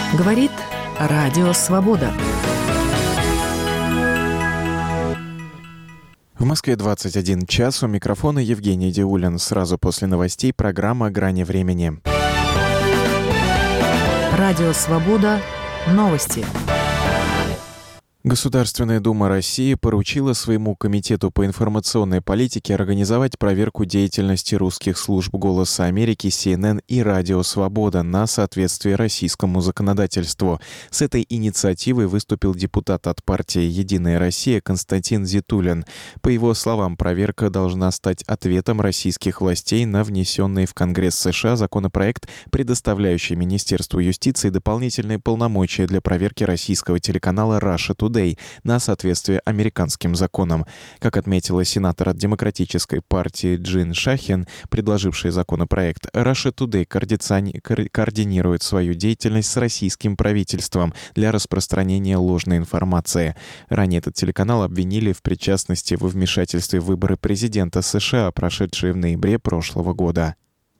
Говорит Радио Свобода. В Москве 21 час. У микрофона Евгений Диулин. Сразу после новостей программа «Грани времени». Радио Свобода. Новости. Государственная Дума России поручила своему Комитету по информационной политике организовать проверку деятельности русских служб «Голоса Америки», CNN и «Радио Свобода» на соответствие российскому законодательству. С этой инициативой выступил депутат от партии «Единая Россия» Константин Зитулин. По его словам, проверка должна стать ответом российских властей на внесенный в Конгресс США законопроект, предоставляющий Министерству юстиции дополнительные полномочия для проверки российского телеканала Russia Today на соответствие американским законам. Как отметила сенатор от Демократической партии Джин Шахин, предложивший законопроект, Russia Today координирует свою деятельность с российским правительством для распространения ложной информации. Ранее этот телеканал обвинили в причастности во вмешательстве в выборы президента США, прошедшие в ноябре прошлого года.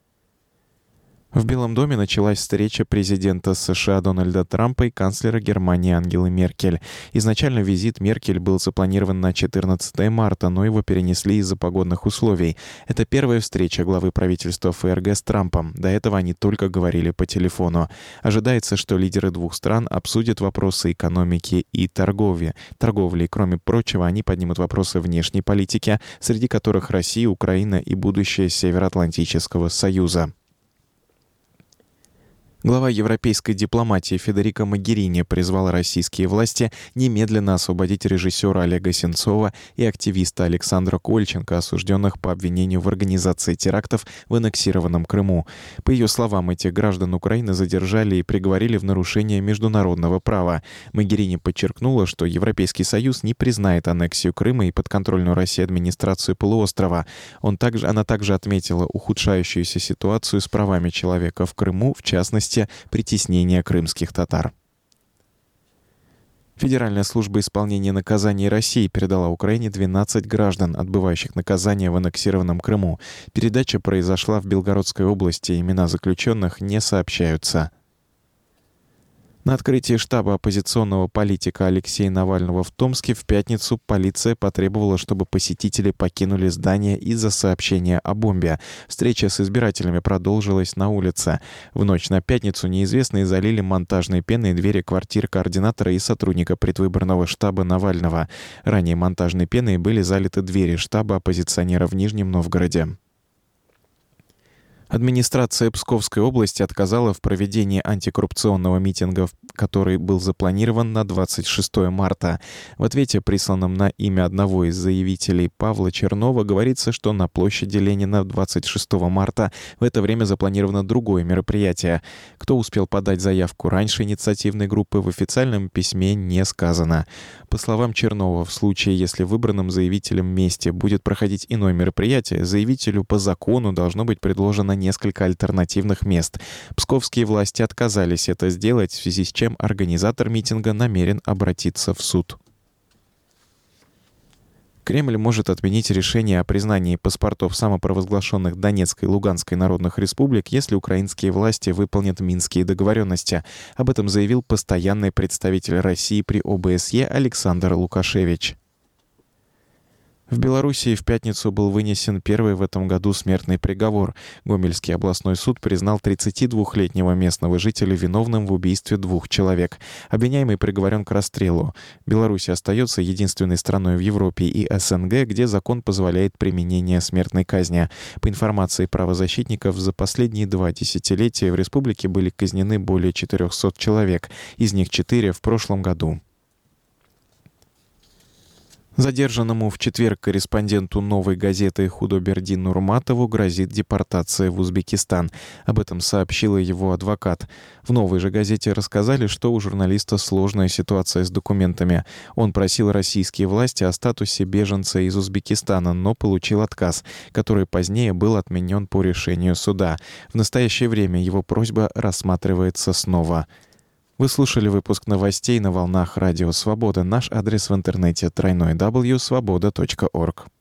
В Белом доме началась встреча президента США Дональда Трампа и канцлера Германии Ангелы Меркель. Изначально визит Меркель был запланирован на 14 марта, но его перенесли из-за погодных условий. Это первая встреча главы правительства ФРГ с Трампом. До этого они только говорили по телефону. Ожидается, что лидеры двух стран обсудят вопросы экономики и торговли. Кроме прочего, они поднимут вопросы внешней политики, среди которых Россия, Украина и будущее Североатлантического Союза. Глава европейской дипломатии Федерико Могерини призвала российские власти немедленно освободить режиссера Олега Сенцова и активиста Александра Кольченко, осужденных по обвинению в организации терактов в аннексированном Крыму. По ее словам, этих граждан Украины задержали и приговорили в нарушение международного права. Могерини подчеркнула, что Европейский Союз не признает аннексию Крыма и подконтрольную России администрацию полуострова. Она также отметила ухудшающуюся ситуацию с правами человека в Крыму, в частности, притеснения крымских татар. Федеральная служба исполнения наказаний России передала Украине 12 граждан, отбывающих наказание в аннексированном Крыму. Передача произошла в Белгородской области, имена заключенных не сообщаются. На открытии штаба оппозиционного политика Алексея Навального в Томске в пятницу полиция потребовала, чтобы посетители покинули здание из-за сообщения о бомбе. Встреча с избирателями продолжилась на улице. В ночь на пятницу неизвестные залили монтажной пеной двери квартир координатора и сотрудника предвыборного штаба Навального. Ранее монтажной пеной были залиты двери штаба оппозиционера в Нижнем Новгороде. Администрация Псковской области отказала в проведении антикоррупционного митинга, который был запланирован на 26 марта. В ответе, присланном на имя одного из заявителей Павла Чернова, говорится, что на площади Ленина 26 марта в это время запланировано другое мероприятие. Кто успел подать заявку раньше инициативной группы, в официальном письме не сказано. По словам Чернова, в случае, если в выбранном заявителем месте будет проходить иное мероприятие, заявителю по закону должно быть предложено несколько альтернативных мест. Псковские власти отказались это сделать, в связи с чем организатор митинга намерен обратиться в суд. Кремль может отменить решение о признании паспортов самопровозглашенных Донецкой и Луганской народных республик, если украинские власти выполнят минские договоренности. Об этом заявил постоянный представитель России при ОБСЕ Александр Лукашевич. В Белоруссии в пятницу был вынесен первый в этом году смертный приговор. Гомельский областной суд признал 32-летнего местного жителя виновным в убийстве 2 человек. Обвиняемый приговорен к расстрелу. Беларусь остается единственной страной в Европе и СНГ, где закон позволяет применение смертной казни. По информации правозащитников, за последние 2 десятилетия в республике были казнены более 400 человек, из них 4 в прошлом году. Задержанному в четверг корреспонденту «Новой газеты» Худобердину Нурматову грозит депортация в Узбекистан. Об этом сообщила его адвокат. В «Новой же газете» рассказали, что у журналиста сложная ситуация с документами. Он просил российские власти о статусе беженца из Узбекистана, но получил отказ, который позднее был отменен по решению суда. В настоящее время его просьба рассматривается снова. Вы слушали выпуск новостей на волнах Радио Свобода. Наш адрес в интернете — www.svoboda.org.